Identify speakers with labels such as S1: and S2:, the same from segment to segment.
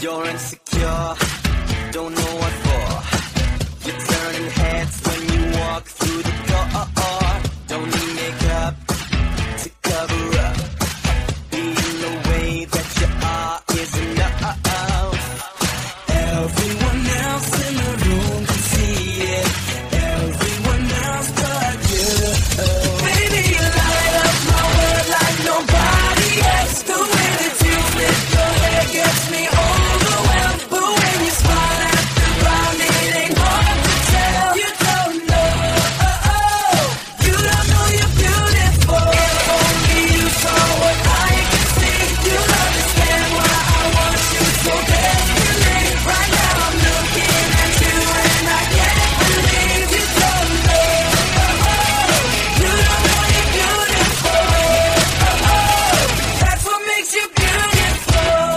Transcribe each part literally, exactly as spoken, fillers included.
S1: You're insecure, don't know what for. You're turning heads when you walk through the door. Don't need makeup to cover up. Being the way that you are is enough. Everyone else in the room can see it. Everyone else but you. Baby, you light up my world like nobody else. The way that you flip your hair gets me overwhelmed. But when you smile at the ground, it ain't hard to tell. You don't know, oh, oh. You don't know you're beautiful. If only you saw what I can see, you'll understand why I want you so desperately. Right now I'm looking at you and I can't believe you don't know, oh, oh. You don't know you're beautiful, oh, oh. That's what makes you beautiful.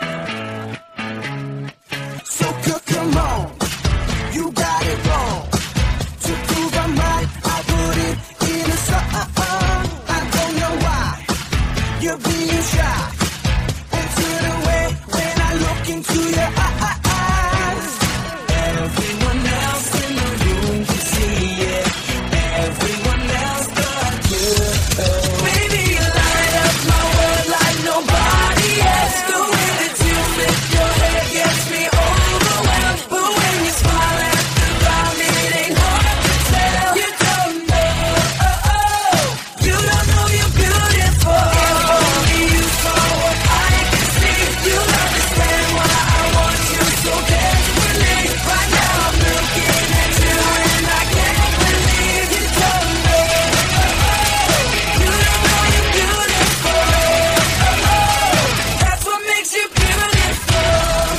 S1: So c- come on, you got it wrong. To prove I'm right, I put it in a song. I don't know why you're being shy. And turn away when I look into your eyes. Everyone else in the room can see it. Everyone else but you. Baby, you light up my world like nobody else. The way that you flip your hair gets me overwhelmed. But when you smile at the ground, it ain't hard to tell. You don't know, oh, oh. You don't know you're beautiful. If only you saw what I can see, you'll understand why I want you so desperately. Right now I'm looking at you and I can't believe you don't know, oh, oh. You don't know you're beautiful, oh, oh. That's what makes you beautiful.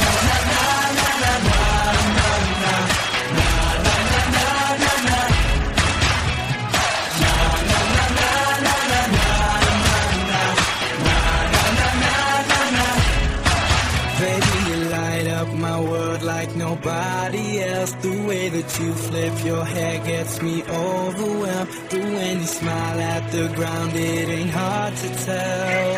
S1: Baby, you light up my world like nobody else. The way that you flip your hair gets me overwhelmed. But when you smile at the ground, it ain't hard to tell.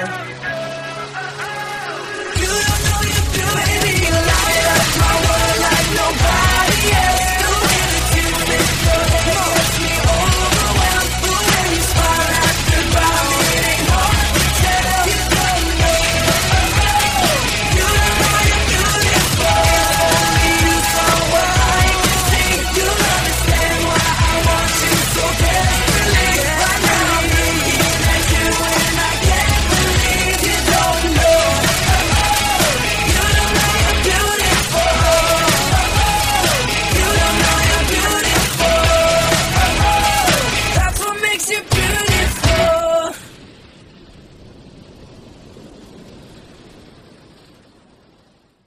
S1: You don't know you're beautiful. Baby, you light up my world like nobody else.